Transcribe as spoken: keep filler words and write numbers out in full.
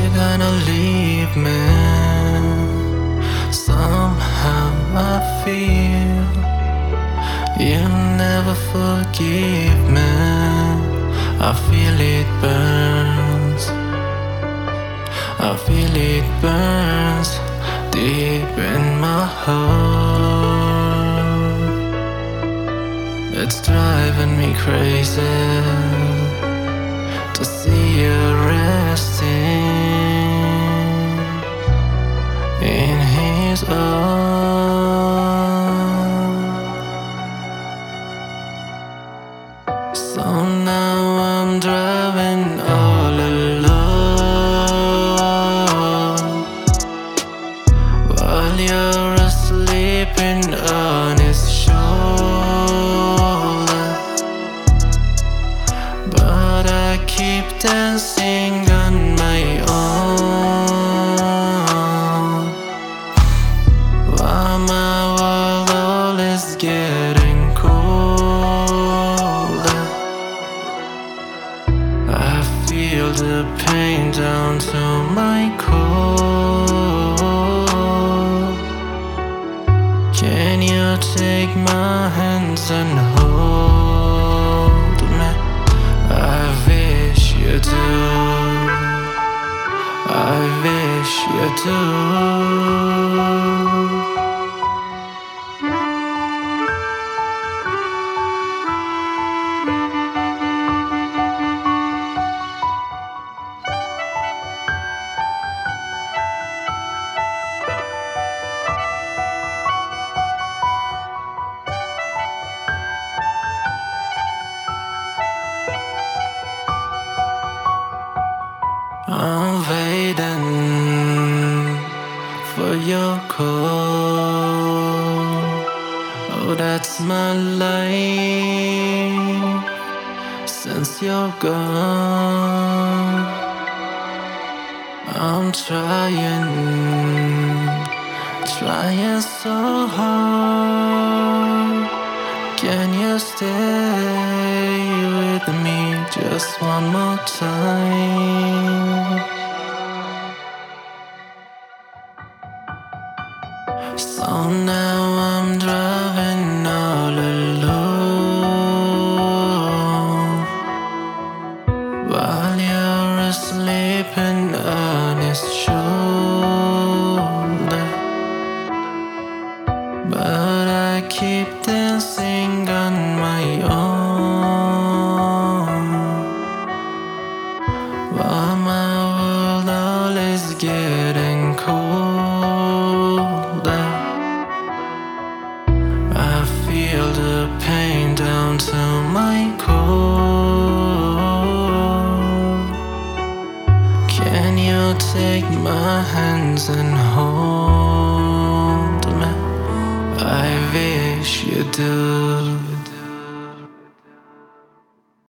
gonna leave me. Somehow I feel you never forgive me. I feel it burns, I feel it burns deep in my heart. It's driving me crazy to see you resting in his arms. So now I'm driving all alone while you're asleep on his shoulder. But I keep dancing on my own, while my world all is getting colder. I feel the pain down to my core. Can you take my hands and hold me? I wish you do, I wish you do. I'm waiting for your call. Oh, that's my life since you're gone. I'm trying, trying so hard. Can you stay with me just one more time? So now I'm driving all alone while you're asleep on his shoulder. But I keep dancing on my own, while my world all is getting colder. I feel the pain down to my core. Can you take my hands and hold me? I wish you do.